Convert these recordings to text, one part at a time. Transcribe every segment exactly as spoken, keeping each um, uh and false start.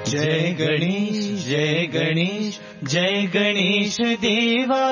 जय गणेश जय गणेश जय गणेश देवा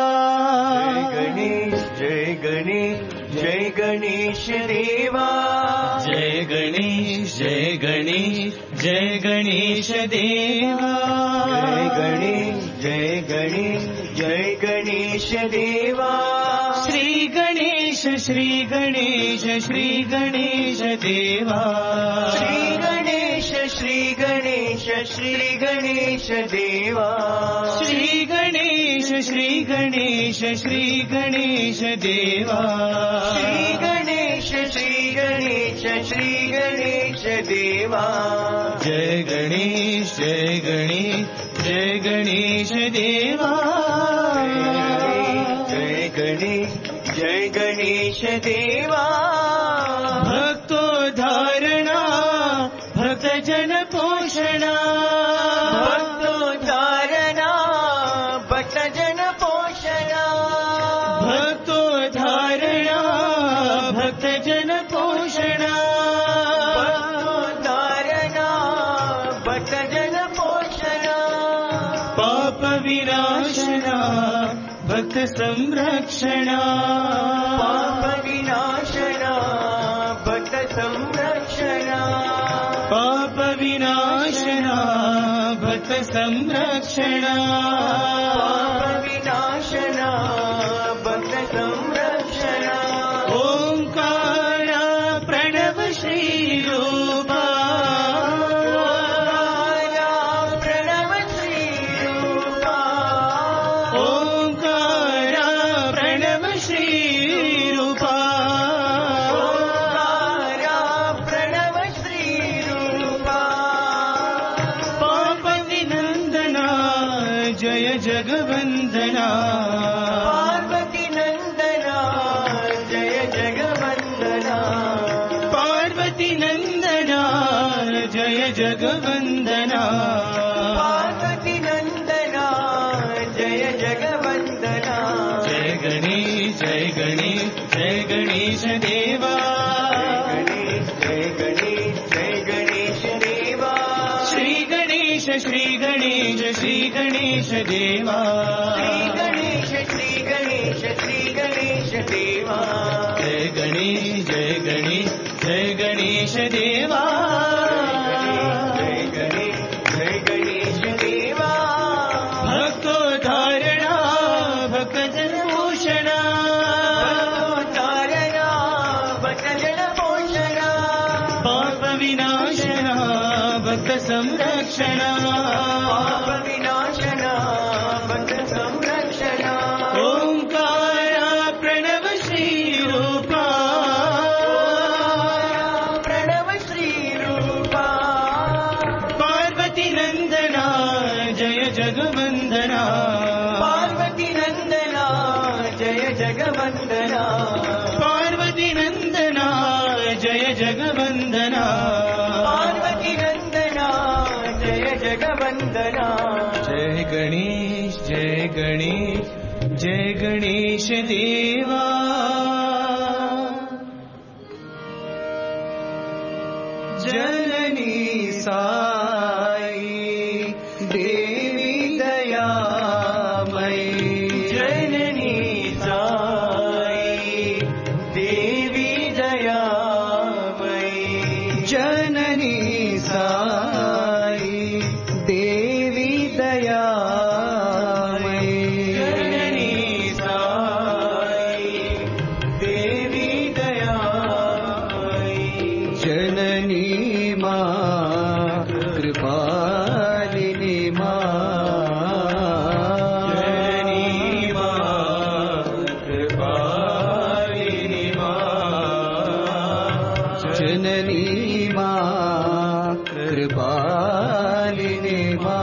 जय गणेश जय गणेश देवा जय गणेश जय गणेश जय गणेश देवा जय गणेश जय गणेश जय गणेश देवा श्री गणेश श्री गणेश श्री गणेश देवा श्री गणेश श्री गणेश श्री गणेश देवा श्री गणेश श्री गणेश श्री गणेश देवा श्री गणेश श्री गणेश श्री गणेश देवा जय गणेश जय गणेश जय गणेश देवा जय गणेश जय गणेश देवा भक्तोद्धारणा भक्तजन पोषणा भक्तोद्धारणा भक्तजन पोषणा भक्तोद्धारणा भक्तजन पोषणा भक्तोद्धारणा भक्तजन पोषणा पाप विनाशना भक्त संरक्षणा पाप विनाशना भक्त संरक्षणा पाप विनाशना भक्त संरक्षणा पाप विनाशना भक्त संरक्षणा ओंकार प्रणव श्री रूपा प्रणव श्री रूपा ओंकार प्रणव श्री रूपा प्रणव श्री रूपा पाप विनंदना जय जगवंदना पार्वती नंदना जय जगवंदना पार्वती नंदना जय जगवंदना पार्वती नंदना जय जगवंदना जय गणेश जय गणेश जय गणेश देवा जय गणेश जय गणेश देवा श्री गणेश श्री गणेश श्री गणेश देवा श्री गणेश श्री गणेश श्री गणेश देवा जय गणेश जय गणेश जय गणेश देवा जय गणेश जय गणेश देवा भक्तोद्धारणा भक्तजन पोषणा भक्तोद्धारणा भक्तजन पोषणा पाप विनाशना भक्त संरक्षणा पाप विनाशना भक्त संरक्षणा ओंकार प्रणव श्री रूपा प्रणव श्री रूपा पार्वती नंदना जय जगवंदना पार्वती नंदना जय जगवंदना पार्वती नंदना जय जगवंदना पार्वती नंदना जय जगवंदना जय गणेश जय गणेश जय गणेश देवा जननी साई देवी दयामयी जननी साई देवी दयामयी जननी साई देवी दयामयी जननी साई देवी दयामयी जननी मां कृपालिनी मां जननी मां कृपालिनी मां जननी मां कृपालिनी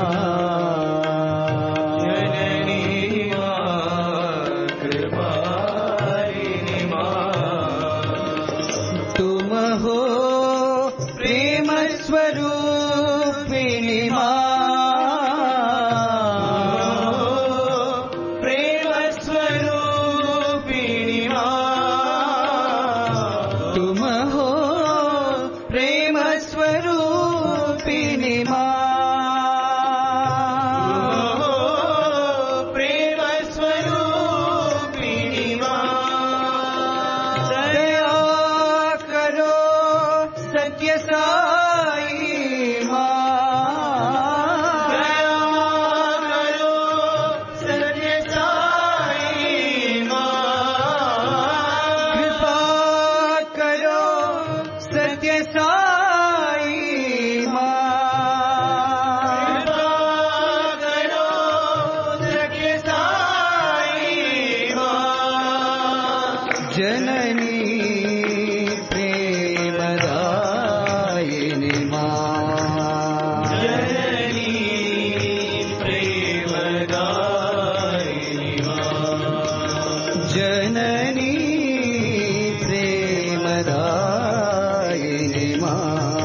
मां जननी मां कृपालिनी मां तुम हो प्रेम स्वरूपिणी मां प्रेम स्वरूपिणी मां तुम हो प्रेम स्वरूपिणी मां ప్రేమదాయిని మా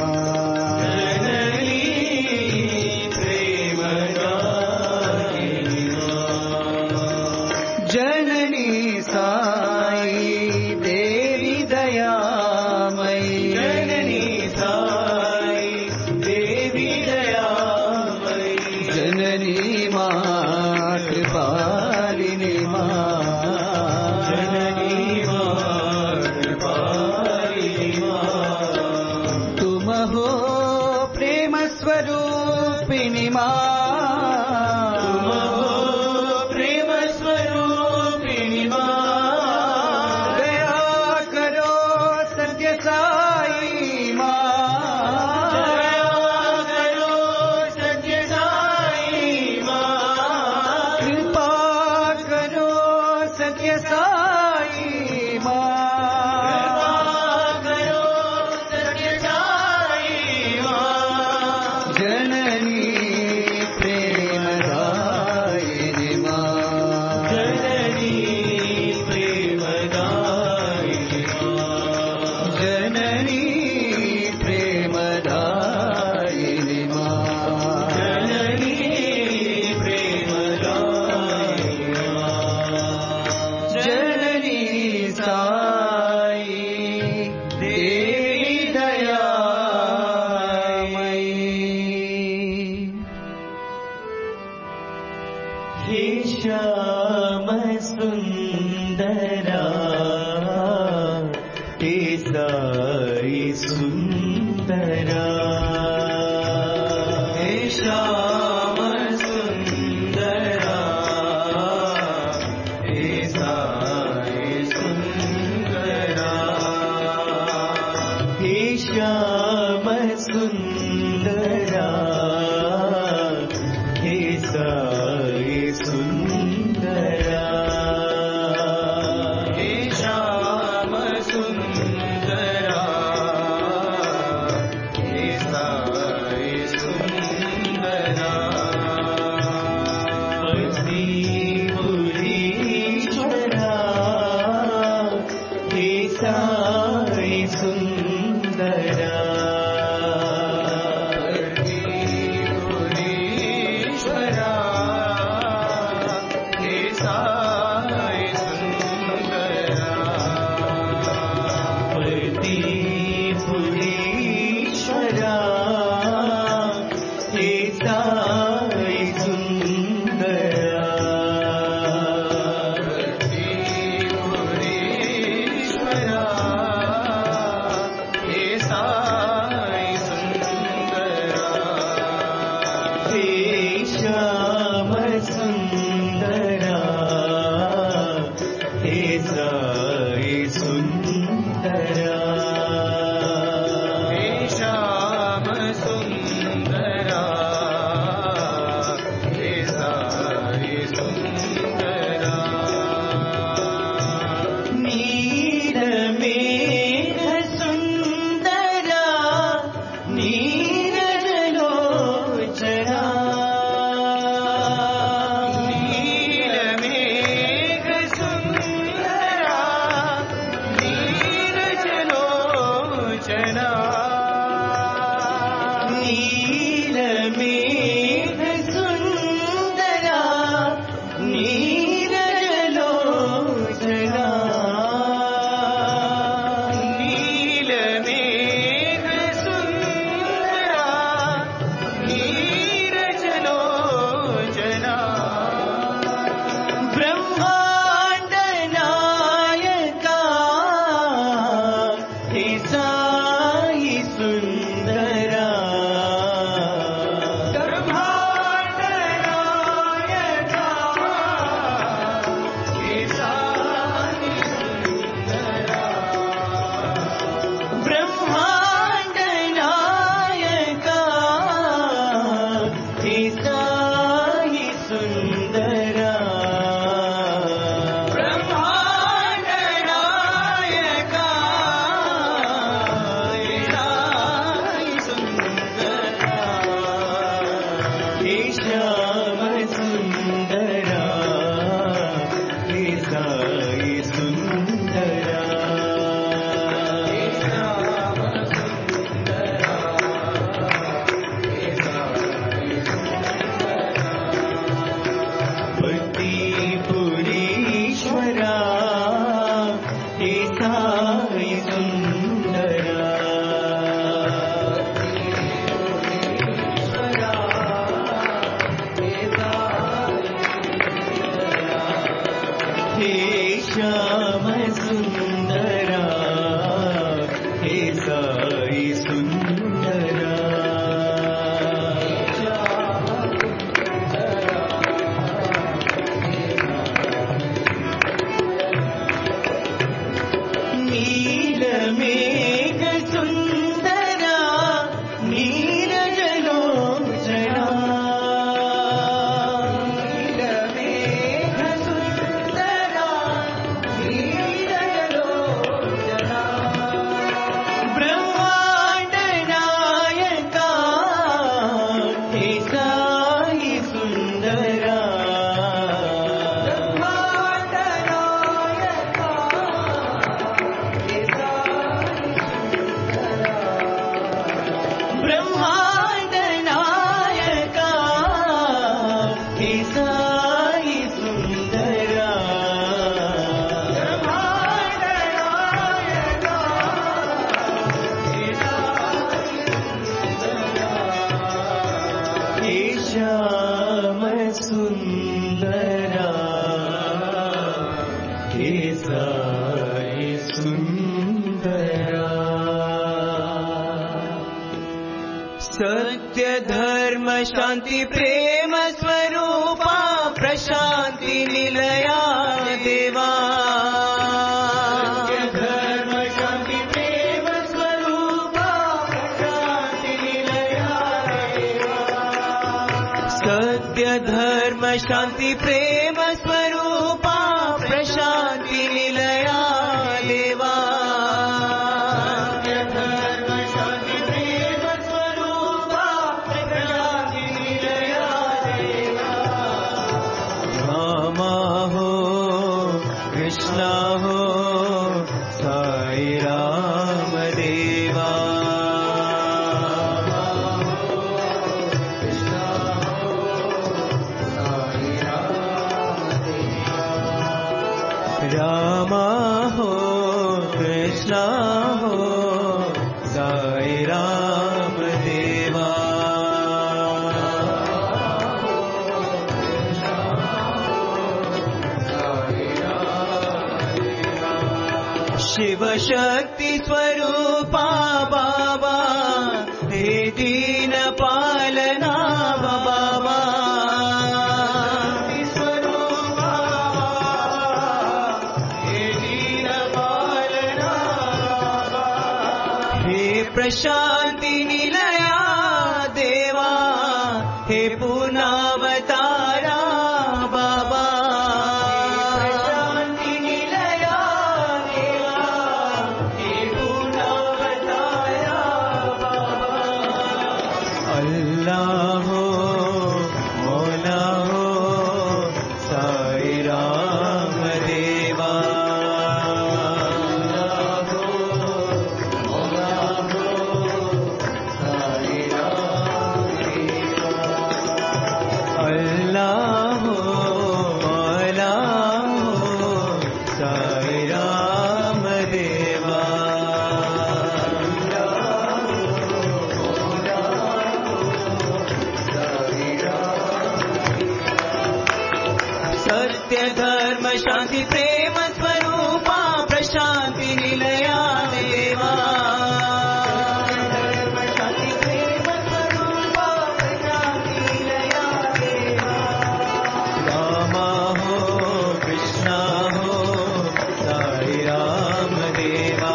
జననీ సాయి దేవి దయామయి జననీ సాయి దేవి దయామయి జననీ మా కృపాలిని మా జననీ మా కృపాలిని మా तुम हो प्रेम स्वरूपिणी माँ तुम हो प्रेम स्वरूपिणी माँ दया करो सत्य साई माँ दया करो सत्य साई माँ कृपा करो सत्य साई माँ करो सत्य साई माँ जननी प्रेमदायिनी माँ जननी प्रेमदायिनी माँ जननी प्रेमदायिनी माँ जननी प्रेमदायिनी माँ जननी साई देवी दयामयी हे श्याम सुंदरा हे साई सुंदरा हे श्याम सुंदरा हे साई सुंदरा हे श्याम सुंदरा हे साई सुंदरा हे श्याम सुंदरा हे साई सुंदरा पति पुरीश्वरा हे साई सुंदरा पुरीश्वरा हे साई सुंदरा पति पुरीश्वरा हे साई सुंदरा पुरीश्वरा हे साई सुंदरा हे श्याम सुंदरा हे साई सुंदरा हे श्याम सुंदरा हे साई सुंदरा नीलमेघ सुंदरा नीरजलोचना नीलमेघ सुंदरा नीरजलोचना नीलमेघ सुंदरा नीरजलोचना नीलमेघ सुंदरा नीरजलोचना ब्रह्मांड नायका हे साई सुंदरा ब्रह्मांड नायका हे साई सुंदरा ब्रह्मांड नायका हे साई सुंदरा ब्रह्मांड नायका हे साई सुंदरा नील मेघ सुंदरा नीरजलोचना नील मेघ सुंदरा नीरजलोचना ब्रह्मांड नायका हे साई सुंदरा ब्रह्मांड नायका ब्रह्मांड नायका हे साई सुंदरा ब्रह्मांड नायका हे साई सुंदरा हे श्याम सुंदरा हे साई सुंदरा सत्य धर्म शांति प्रेम स्वरूपा प्रशांति निलया देवा सत्य धर्म शांति प्रेम स्वरूपा प्रशांति निलया देवा सत्य धर्म शांति प्रेम स्वरूपा प्रशांति निलया देवा रामा हो कृष्णा हो साई राम देवा रामा हो कृष्णा हो साई राम देवा शिव शक्ति स्वरूपा बाबा हे दीन पालना बाबा स्वरूपा हे दीन पालना हे प्रशांति निलया देवा हे पुनावतारा बाबा प्रशांति निलया देवा हे पुनावतारा बाबा अल्लाह हो मौला हो साई राम देवा अल्लाह हो मौला हो साई राम देवा अल्लाह हो मौला हो साई राम देवा सत्य धर्म शांति प्रेम स्वरूपा प्रशांति निलया देवा धर्म शांति प्रेम स्वरूपा प्रशांति निलया देवा रामा हो कृष्णा हो साई राम देवा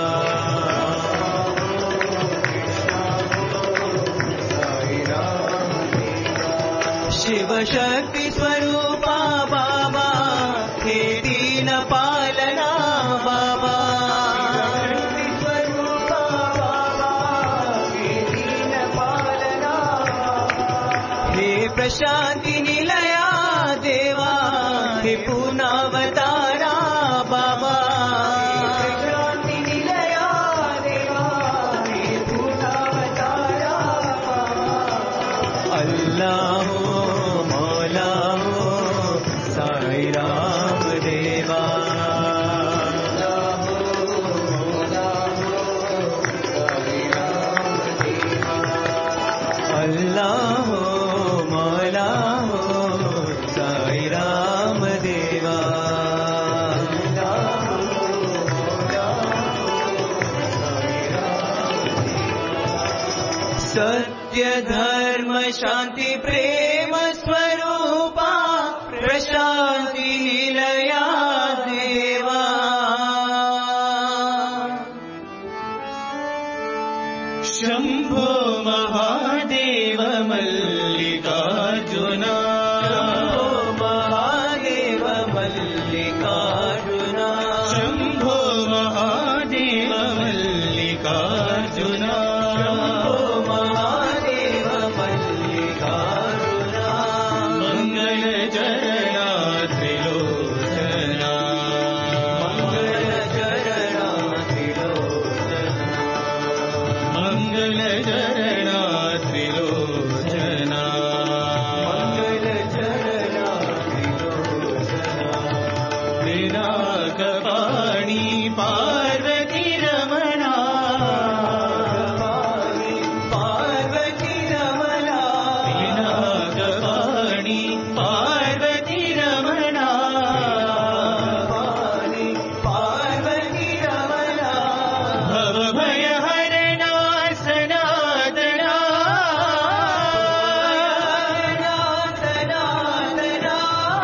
शिव शक्ति स्वरूपा बाबा हे दीन पालना बाबा शक्ति स्वरूपा बाबा हे दीन पालना हे प्रशांति निलया देवा हे पुनावतारा बाबा प्रशांति निलया देवा हे पुनावतारा बाबा अल्लाह हो मौला हो साई राम देवा अल्लाह हो मौला हो साई राम देवा अल्लाह हो मौला हो साई राम देवा सत्य धर्म शांति प्रेम स्वरूपा प्रशांति निलया देवा शंभो महादेव मल्लिकार्जुना शंभो महादेव मल्लिकार्जुना शंभो महादेव मल्लिकार्जुना शंभो महादेव मल्लिकार्जुना मंगल चरणा त्रिलोचना मंगल चरणा त्रिलोचना मंगल चरणा त्रिलोचना मंगल चरणा त्रिलोचना पिनाकपाणि पार्वती रमणा पार्वती रमणा पिनाकपाणि पार्वती रमणा पार्वती रमणा भवभयहरणा सनातना सनातना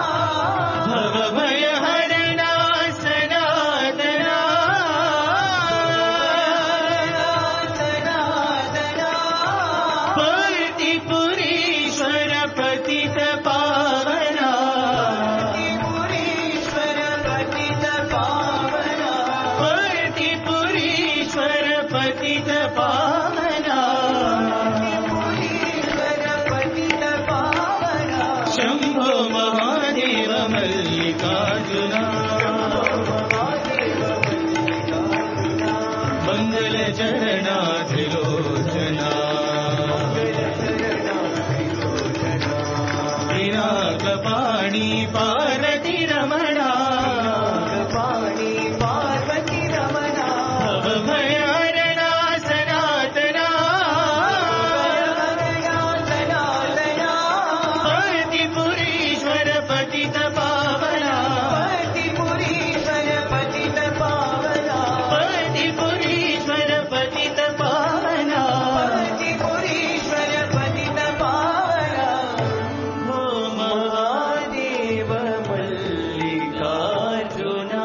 भवभयहरणा सनातना सनातना पतिपुरीश्वर पतित पावना त्रिपुरीश्वर पतित पावना पतिपुरीश्वर पतित पावना त्रिपुरीश्वर पतित पावना शंभो महादेव मल्लिकार्जुना मंगल चरणा त्रिलोचना पिनाकपाणि पार्वती रमणा पाणि पार्वती रमणा भवभयहरणा सनातना सनातना पतिपुरीश्वर पतित पावना पतिपुरीश्वर पतित पावना पतिपुरीश्वर पतित पावना पतिपुरीश्वर पतित पावना हो महादेव मल्लिकार्जुना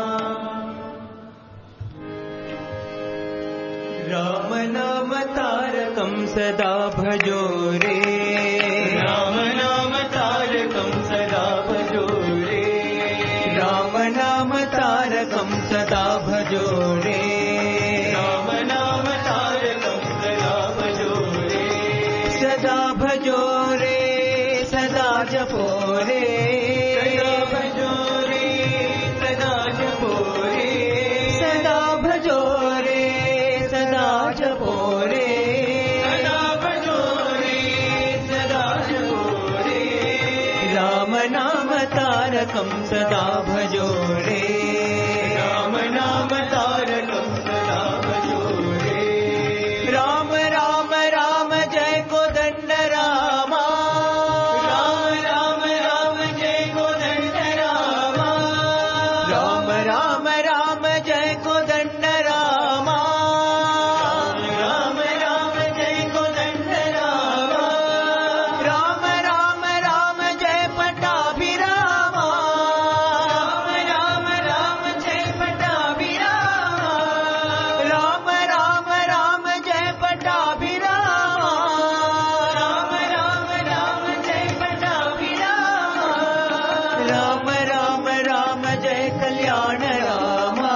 राम नाम तारकं सदा भजो रे राम नाम तारकं सदा भजो रे राम नाम तारकं सदा भजो रे राम नाम तारकं सदा भजो रे सदा भजो रे सदा जपो रे सदा भजो रे सदा जपो रे सदा भजो रे सदा जपो रे सदा भजो रे सदा जपो रे राम नाम तारकं सदा भजो रे राम नाम तारकं सदा भजो रे राम राम राम जय कोदंड रामा राम राम राम जय कोदंड रामा राम राम राम जय कोदंड रामा राम राम जय कोदंड रामा राम राम राम जय पट्टाभिरामा राम राम राम जय पट्टाभिरामा राम राम राम जय पट्टाभिरामा राम राम राम जय पट्टाभिरामा राम राम राम जय कल्याण रामा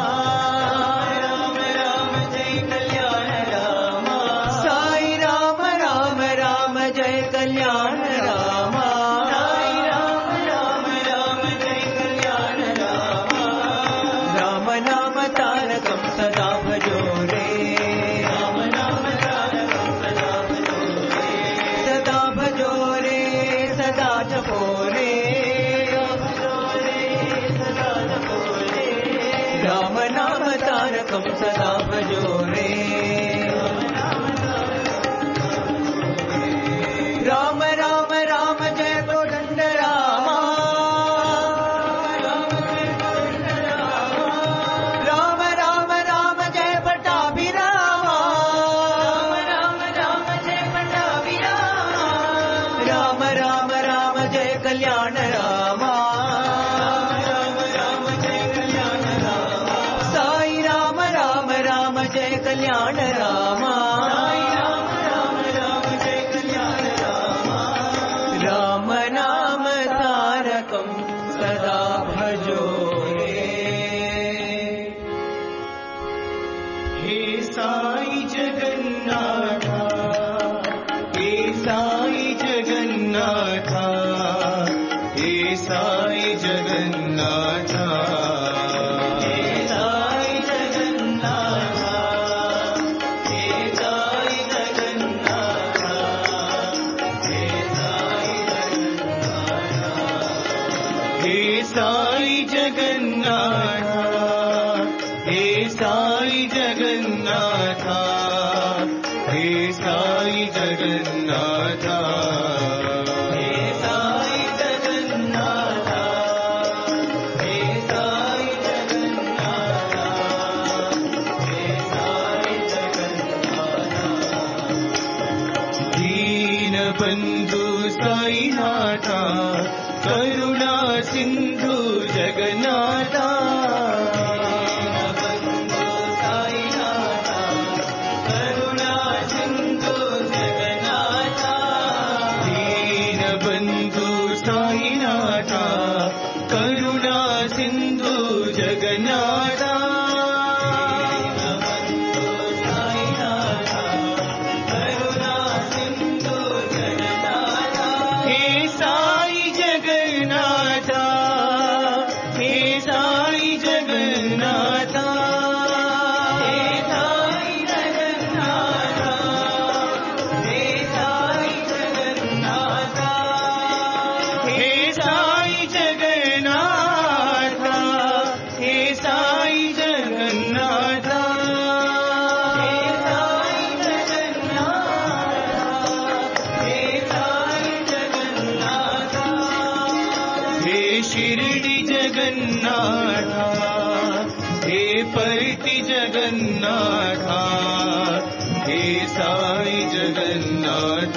राम राम जय कल्याण रामा साई राम राम राम जय कल्याण रामा साई राम राम राम जय कल्याण रामा राम नाम तारकं सदा भजो रे राम नाम तारकं सदा भजो रे सदा भजो रे सदा जपो रे भजो रे सदा जपो रे राम नाम तारकं सदा भजो रे राम राम राम जय कोदंड रामा राम राम राम जय पट्टाभिरामा राम राम राम कल्याण रामा राम राम जय कल्याण रामा साई राम राम राम जय कल्याण रामा साई राम राम राम जय कल्याण रामा राम नाम तारकं सदा भजो हे साई जगन्नाथ हे साई जगन्नाथ हे साई जगन्नाथ हे साई जगन्नाथ हे साई जगन्नाथ हे साई जगन्नाथ हे साई जगन्नाथ हे साई जगन्नाथ हे साई जगन्नाथ हे साई जगन्नाथ हे साई जगन्नाथ हे साई जगन्नाथ दीन बंधु साईनाथ करुणा सिंधु जगन्नाथ करुणा सिंधु जगन्नाथ करुणा सिंधु जगन्नाथ हे साई जगन्नाथ हे साई जगन्नाथ हे साई जगन्नाथ हे साई जगन्नाथ हे साई जगन्नाथ हे साई जगन्नाथ हे साई जगन्नाथ हे साई जगन्नाथ हे शिरडी जगन्नाथ हे परती जगन्नाथ हे साई जगन्नाथ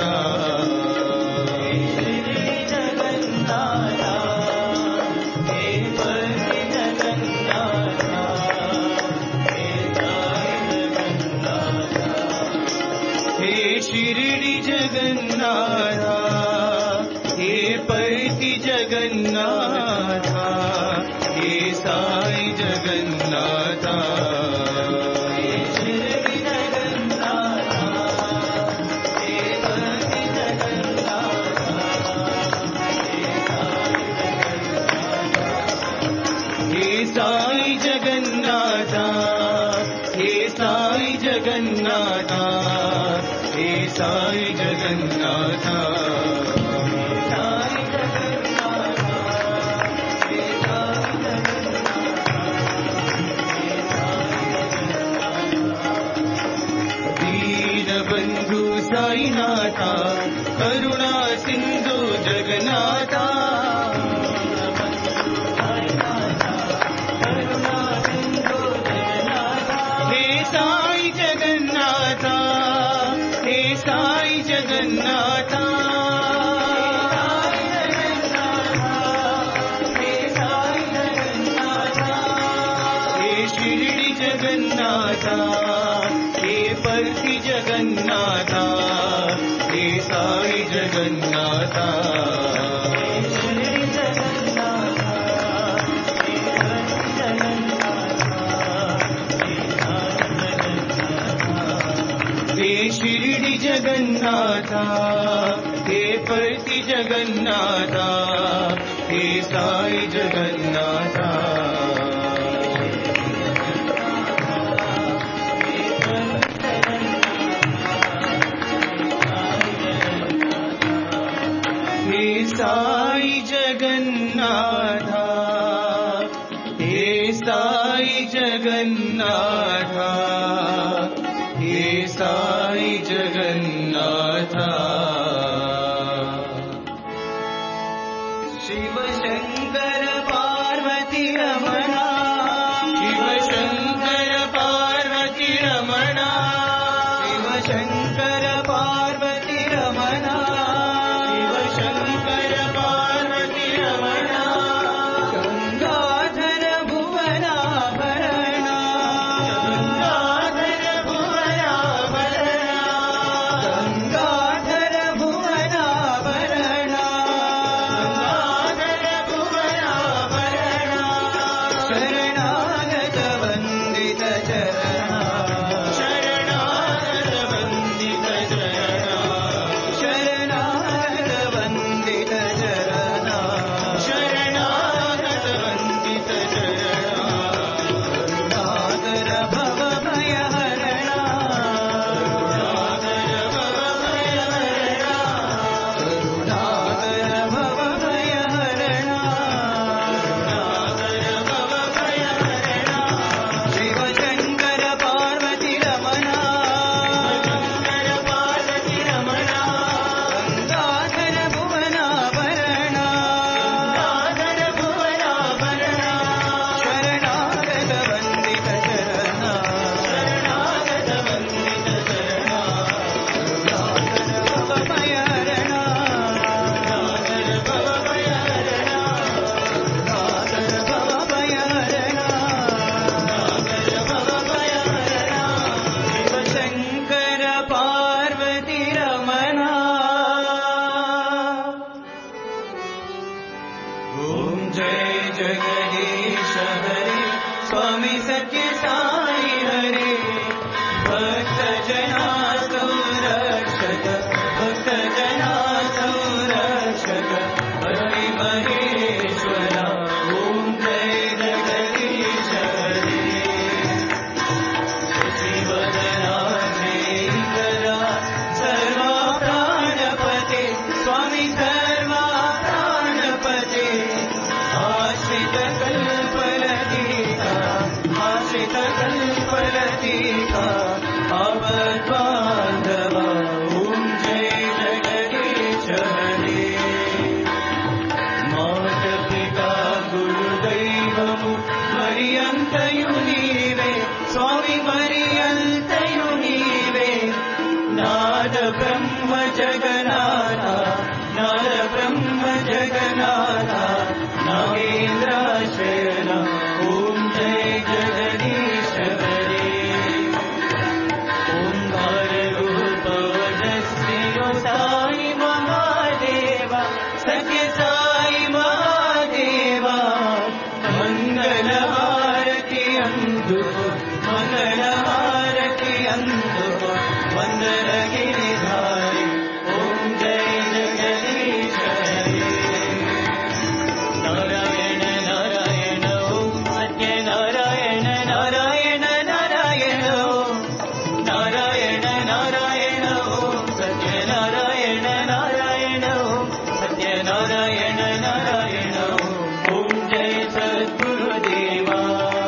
शिरडी जगन्नाथ हे परती जगन्नाथ हे साई जगन्नाथ हे शिरडी जगन्नाथ हे परती जगन्नाथ हे साई जगन्नाथ हे साई जगन्नाथ हे साई जगन्नाथ साई जगन्नाथ हे साई जगन्नाथ दीन बंधु साईनाथ करुणा सिंधु जगन्नाथ हे साई जगन्नाथ हे साई जगन्नाथ हे साई जगन्नाथ हे शिरडी जगन्नाथ हे परती जगन्नाथ हे साई जगन्नाथ हे शिरडी जगन्नाथ हे परती जगन्नाथ हे साई जगन्नाथ हे साई जगन्नाथ हे साई जगन्नाथ हे साई जगन्नाथ शिव शंकर पार्वती रमणा शिव शंकर पार्वती रमणा शिव शंकर पार्वती रमणा शिव शंकर पार्वती वंदन गिरिधारी ओम जय जगदीश हरे नारायण नारायण ओम सत्य नारायण नारायण नारायण ओम नारायण नारायण ओम सत्य नारायण नारायण ओम सत्य नारायण नारायण ओम जय सद्गुरुदेवा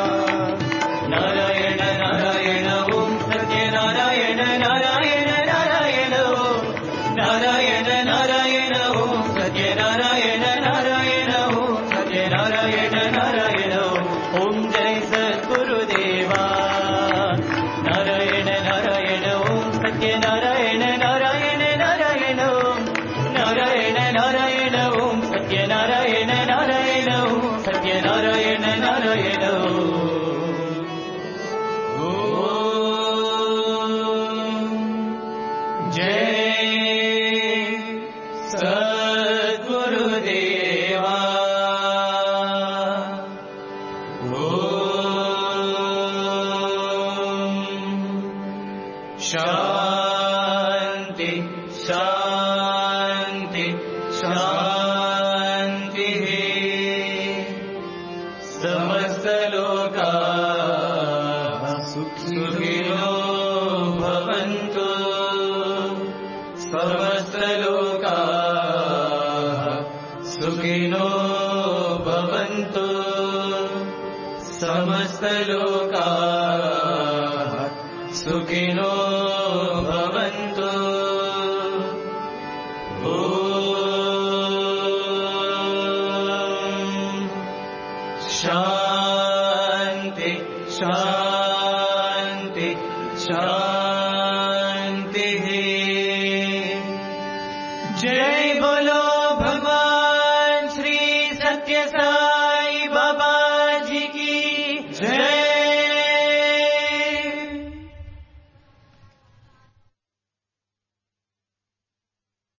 नारायण नारायण ओम सत्य नारायण नारायण नारायण ओम नारायण नारायण ओम सत्य नारायण नारायण ओम सत्य नारायण नारायण ओम जय सद्गुरुदेवा नारायण नारायण ओम सत्य नारायण नारायण नारायण ओम नारायण नारायण ओम सत्य नारायण नारायण ओम सत्य नारायण नारायण ओम जय सद्गुरुदेवा शांति शांति शांति समस्त लोकाः सुखिनो भवन्तु समस्त लोकाः सुखिनो भवन्तु समस्त लोकाः सुखिनो भवन्तु ओम शांति शांति शांति जय बोलो